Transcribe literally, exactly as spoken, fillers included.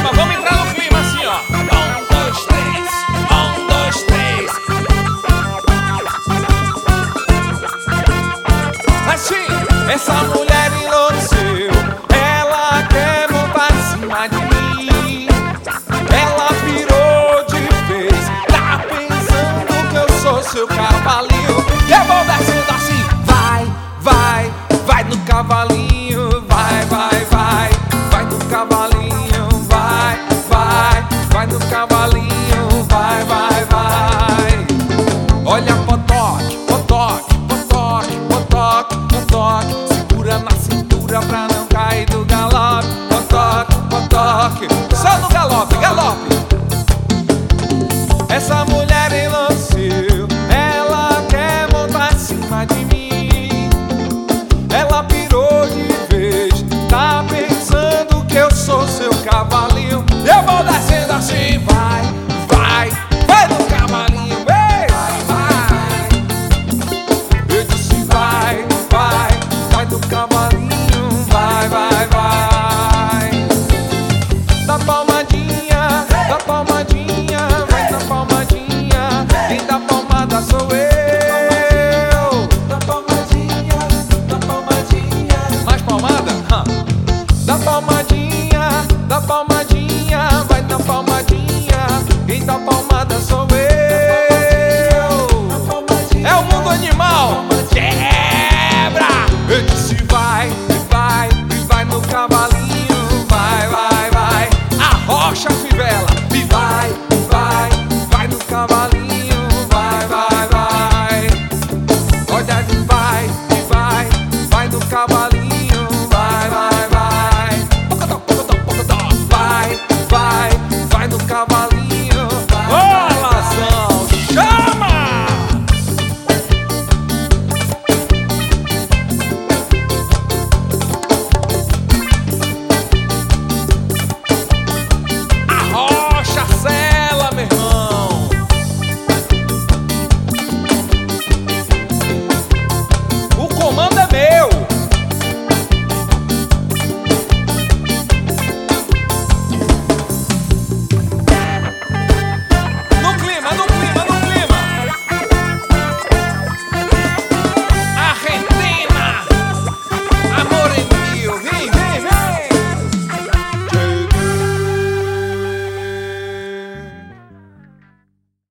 clima, vamos entrar no clima assim, ó. Um, dois, três. Um, dois, três. Assim, essa mulher enlouqueceu. Ela quer montar em cima de mim. Ela virou de vez. Tá pensando que eu sou seu cavalinho. Eu vou descendo assim. Vai, vai, vai no cavalinho. Vai, vai, vai. Vai no cavalinho. Vai, vai, vai no cavalinho. Vai, vai, vai. Olha, potoque, potoque, potoque, potoque, potoque. Segura na cintura pra não cair do galope. Potoque, potoque. Só no galope, galope. Essa mulher enlouqueceu. Ela quer montar em cima de mim. Ela pirou de vez. Tá pensando que eu sou seu cavalinho. Eu vou descendo assim. Vai, vai, vai no cavalinho. Ei, vai, eu disse vai, vai, vai no cavalinho. Vai, vai, vai. Dá palmadinha, dá palmadinha. Vai na palmadinha. Quem dá palmada sou eu. Dá palmadinha, dá palmadinha. Mais palmada? Dá palmadinha, dá palmadinha. Vai na palmadinha. Quem dá palmada sou eu. É o mundo animal. Quebra! Eu disse vai, vai, vai no cavalo.